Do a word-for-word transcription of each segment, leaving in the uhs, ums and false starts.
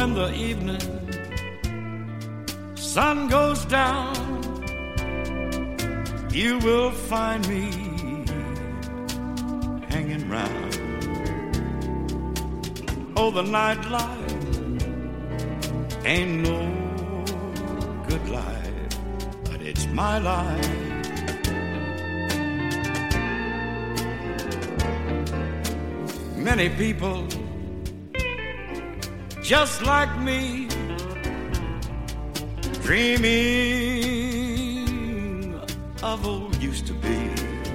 when the evening sun goes down, you will find me hanging round. Oh, the nightlife ain't no good life, but it's my life. Many people just like me, dreaming of old used to be.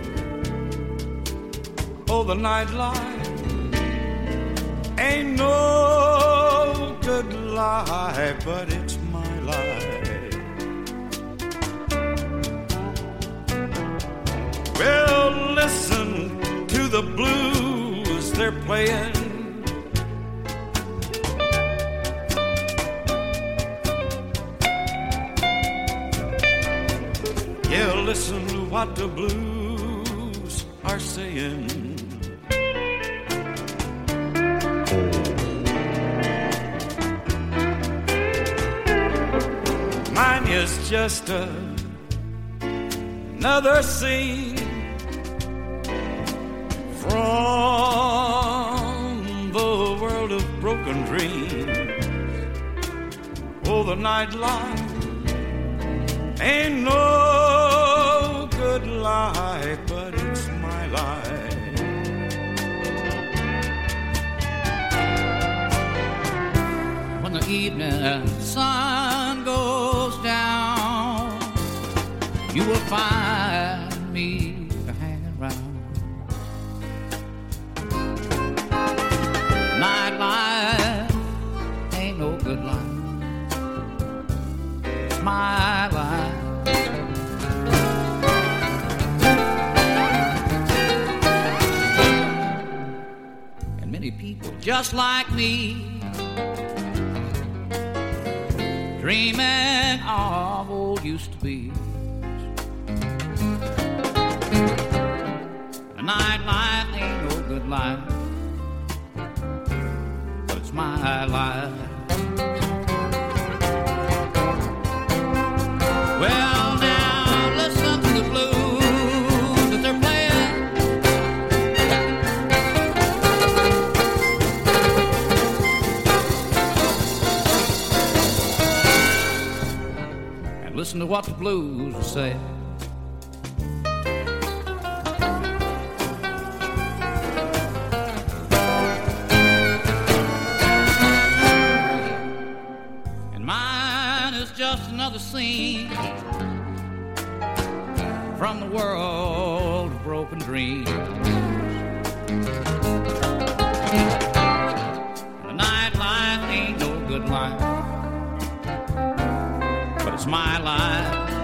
Oh, the nightlife ain't no good life, but it's my life. Well, listen to the blues they're playing. Yeah, listen to what the blues are saying. Mine is just a, another scene from the world of broken dreams. Oh, the nightlife ain't no good life, but it's my life. When the evening sun goes down, you will find me hanging around. Nightlife ain't no good life, it's my life. People just like me, dreaming of old used to be. A nightlife ain't no good life, but it's my life. Well, now listen to the blues that they're playing. Listen to what the blues will say. And mine is just another scene from the world of broken dreams. The nightlife ain't no good life, it's my life.